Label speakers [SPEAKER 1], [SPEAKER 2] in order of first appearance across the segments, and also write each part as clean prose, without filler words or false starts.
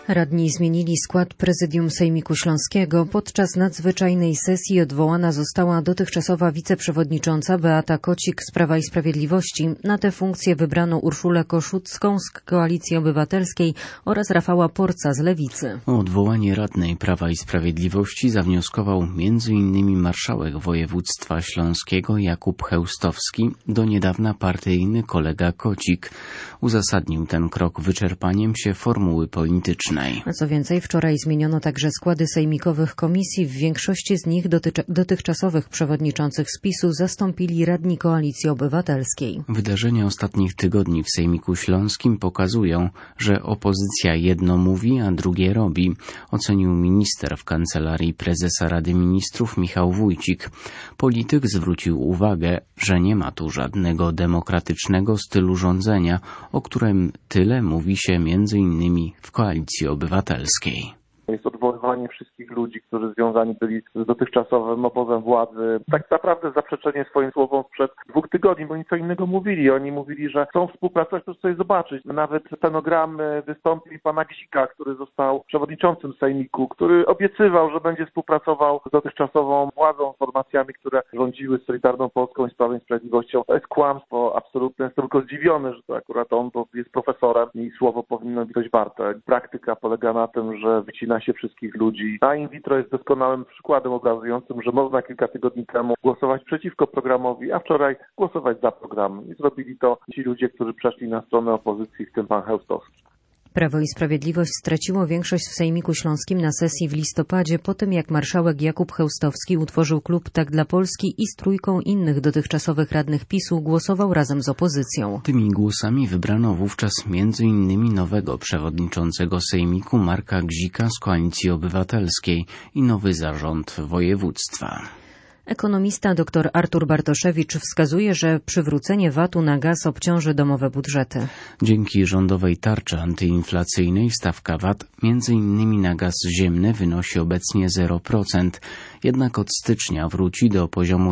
[SPEAKER 1] Radni zmienili skład prezydium Sejmiku Śląskiego. Podczas nadzwyczajnej sesji odwołana została dotychczasowa wiceprzewodnicząca Beata Kocik z Prawa i Sprawiedliwości. Na tę funkcję wybrano Urszulę Koszucką z Koalicji Obywatelskiej oraz Rafała Porca z Lewicy.
[SPEAKER 2] O odwołanie radnej Prawa i Sprawiedliwości zawnioskował m.in. marszałek województwa śląskiego Jakub Chełstowski, do niedawna partyjny kolega Kocik. Uzasadnił ten krok wyczerpaniem się formuły politycznej.
[SPEAKER 1] A co więcej, wczoraj zmieniono także składy sejmikowych komisji. W większości z nich dotychczasowych przewodniczących z PiS-u zastąpili radni Koalicji Obywatelskiej.
[SPEAKER 2] Wydarzenia ostatnich tygodni w Sejmiku Śląskim pokazują, że opozycja jedno mówi, a drugie robi, ocenił minister w Kancelarii Prezesa Rady Ministrów Michał Wójcik. Polityk zwrócił uwagę, że nie ma tu żadnego demokratycznego stylu rządzenia, o którym tyle mówi się m.in. w Koalicji Obywatelskiej.
[SPEAKER 3] Jest odwoływanie wszystkich ludzi, którzy związani byli z dotychczasowym obozem władzy. Tak naprawdę zaprzeczenie swoim słowom sprzed 2 tygodni, bo oni co innego mówili. Oni mówili, że chcą współpracować, proszę sobie zobaczyć. Nawet stenogramy wystąpień pana Gzika, który został przewodniczącym Sejmiku, który obiecywał, że będzie współpracował z dotychczasową władzą, formacjami, które rządziły z Solidarną Polską i z Prawem i Sprawiedliwością. To jest kłamstwo absolutne. Jestem tylko zdziwiony, że to akurat on, bo jest profesorem i słowo powinno być coś warte. Praktyka polega na tym, że wycina się wszystkich ludzi. A in vitro jest doskonałym przykładem obrazującym, że można kilka tygodni temu głosować przeciwko programowi, a wczoraj głosować za programem. I zrobili to ci ludzie, którzy przeszli na stronę opozycji, w tym pan Chełstowski.
[SPEAKER 1] Prawo i Sprawiedliwość straciło większość w Sejmiku Śląskim na sesji w listopadzie po tym, jak marszałek Jakub Chełstowski utworzył klub Tak dla Polski i z 3 innych dotychczasowych radnych PiS-u głosował razem z opozycją.
[SPEAKER 2] Tymi głosami wybrano wówczas m.in. nowego przewodniczącego Sejmiku Marka Gzika z Koalicji Obywatelskiej i nowy zarząd województwa.
[SPEAKER 1] Ekonomista dr Artur Bartoszewicz wskazuje, że przywrócenie VAT-u na gaz obciąży domowe budżety.
[SPEAKER 2] Dzięki rządowej tarczy antyinflacyjnej stawka VAT m.in. na gaz ziemny wynosi obecnie 0%, jednak od stycznia wróci do poziomu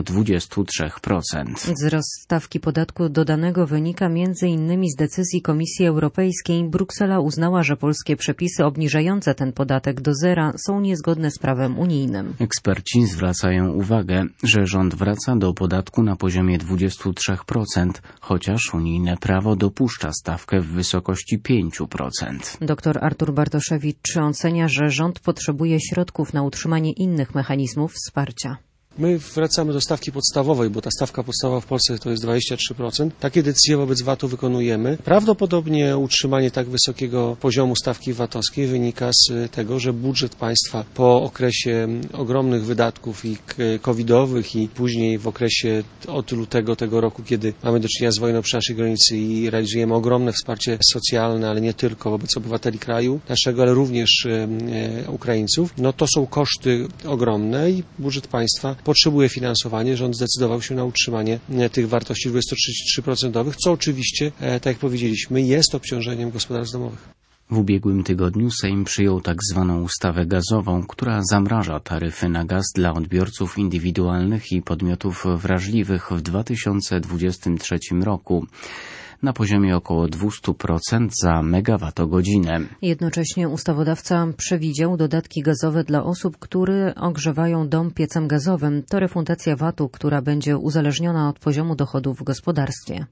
[SPEAKER 2] 23%.
[SPEAKER 1] Wzrost stawki podatku dodanego wynika m.in. z decyzji Komisji Europejskiej. Bruksela uznała, że polskie przepisy obniżające ten podatek do zera są niezgodne z prawem unijnym.
[SPEAKER 2] Eksperci zwracają uwagę, że rząd wraca do podatku na poziomie 23%, chociaż unijne prawo dopuszcza stawkę w wysokości 5%.
[SPEAKER 1] Dr Artur Bartoszewicz ocenia, że rząd potrzebuje środków na utrzymanie innych mechanizmów wsparcia.
[SPEAKER 4] My wracamy do stawki podstawowej, bo ta stawka podstawowa w Polsce to jest 23%. Takie decyzje wobec VAT-u wykonujemy. Prawdopodobnie utrzymanie tak wysokiego poziomu stawki VAT-owskiej wynika z tego, że budżet państwa po okresie ogromnych wydatków i covidowych i później w okresie od lutego tego roku, kiedy mamy do czynienia z wojną przy naszej granicy i realizujemy ogromne wsparcie socjalne, ale nie tylko wobec obywateli kraju naszego, ale również Ukraińców, no to są koszty ogromne i budżet państwa potrzebuje finansowania. Rząd zdecydował się na utrzymanie tych wartości 23%, co oczywiście, tak jak powiedzieliśmy, jest obciążeniem gospodarstw domowych.
[SPEAKER 2] W ubiegłym tygodniu Sejm przyjął tak zwaną ustawę gazową, która zamraża taryfy na gaz dla odbiorców indywidualnych i podmiotów wrażliwych w 2023 roku. Na poziomie około 200% za megawattogodzinę.
[SPEAKER 1] Jednocześnie ustawodawca przewidział dodatki gazowe dla osób, które ogrzewają dom piecem gazowym. To refundacja VAT-u, która będzie uzależniona od poziomu dochodów w gospodarstwie.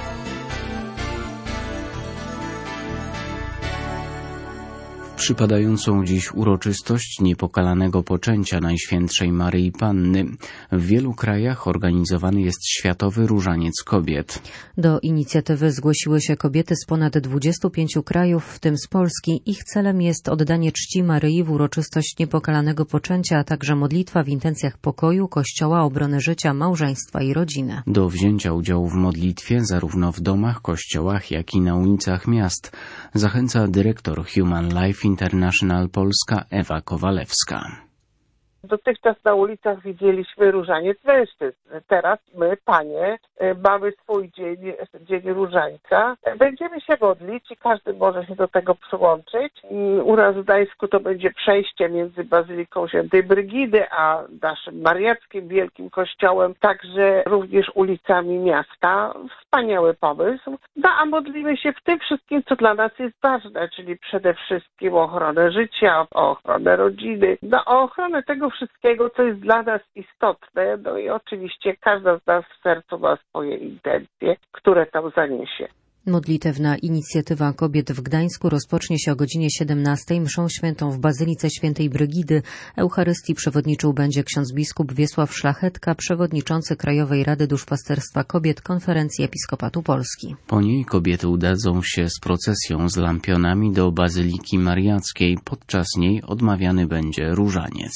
[SPEAKER 2] Przypadającą dziś uroczystość niepokalanego poczęcia Najświętszej Maryi Panny. W wielu krajach organizowany jest Światowy Różaniec Kobiet.
[SPEAKER 1] Do inicjatywy zgłosiły się kobiety z ponad 25 krajów, w tym z Polski. Ich celem jest oddanie czci Maryi w uroczystość niepokalanego poczęcia, a także modlitwa w intencjach pokoju, Kościoła, obrony życia, małżeństwa i rodziny.
[SPEAKER 2] Do wzięcia udziału w modlitwie zarówno w domach, kościołach, jak i na ulicach miast zachęca dyrektor Human Life International Polska Ewa Kowalewska.
[SPEAKER 5] Dotychczas na ulicach widzieliśmy różaniec mężczyzn. Teraz my, panie, mamy swój dzień różańca. Będziemy się modlić i każdy może się do tego przyłączyć. I u nas w Gdańsku to będzie przejście między Bazyliką Świętej Brygidy a naszym mariackim wielkim kościołem, także również ulicami miasta. Wspaniały pomysł. No a modlimy się w tym wszystkim, co dla nas jest ważne, czyli przede wszystkim o ochronę życia, o ochronę rodziny, o ochronę tego wszystkiego, co jest dla nas istotne. No i oczywiście każda z nas w sercu ma swoje intencje, które tam zaniesie.
[SPEAKER 1] Modlitewna inicjatywa kobiet w Gdańsku rozpocznie się o godzinie 17:00 mszą świętą w Bazylice Świętej Brygidy. Eucharystii przewodniczył będzie ksiądz biskup Wiesław Szlachetka, przewodniczący Krajowej Rady Duszpasterstwa Kobiet Konferencji Episkopatu Polski.
[SPEAKER 2] Po niej kobiety udadzą się z procesją z lampionami do Bazyliki Mariackiej. Podczas niej odmawiany będzie różaniec.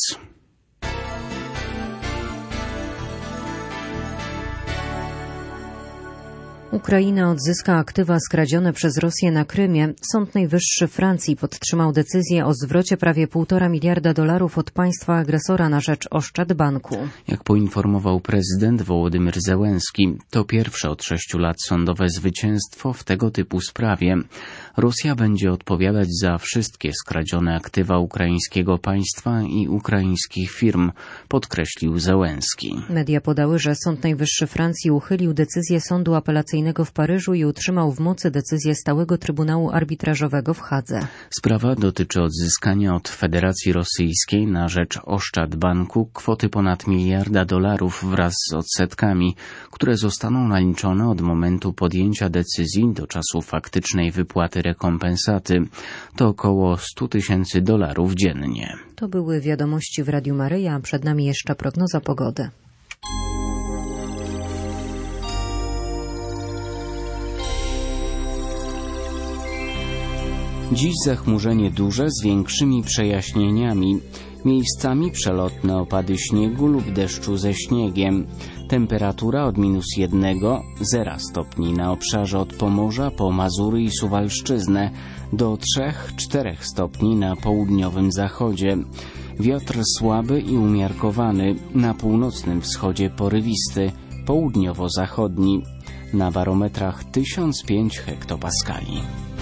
[SPEAKER 1] Ukraina odzyska aktywa skradzione przez Rosję na Krymie. Sąd Najwyższy Francji podtrzymał decyzję o zwrocie prawie $1,5 miliarda od państwa agresora na rzecz Oszczędbanku.
[SPEAKER 2] Jak poinformował prezydent Wołodymyr Zełenski, to pierwsze od 6 lat sądowe zwycięstwo w tego typu sprawie. Rosja będzie odpowiadać za wszystkie skradzione aktywa ukraińskiego państwa i ukraińskich firm, podkreślił Zełenski.
[SPEAKER 1] Media podały, że Sąd Najwyższy Francji uchylił decyzję Sądu Apelacyjnego w Paryżu i utrzymał w mocy decyzję Stałego Trybunału Arbitrażowego w Hadze.
[SPEAKER 2] Sprawa dotyczy odzyskania od Federacji Rosyjskiej na rzecz Oszczędbanku kwoty ponad $1 miliarda wraz z odsetkami, które zostaną naliczone od momentu podjęcia decyzji do czasu faktycznej wypłaty rekompensaty. To około $100,000 dziennie.
[SPEAKER 1] To były wiadomości w Radiu Maryja, a przed nami jeszcze prognoza pogody.
[SPEAKER 2] Dziś zachmurzenie duże z większymi przejaśnieniami. Miejscami przelotne opady śniegu lub deszczu ze śniegiem. Temperatura od -1 do 0 stopni na obszarze od Pomorza po Mazury i Suwalszczyznę do 3-4 stopni na południowym zachodzie. Wiatr słaby i umiarkowany, na północnym wschodzie porywisty, południowo-zachodni. Na barometrach 1005 hektopaskali.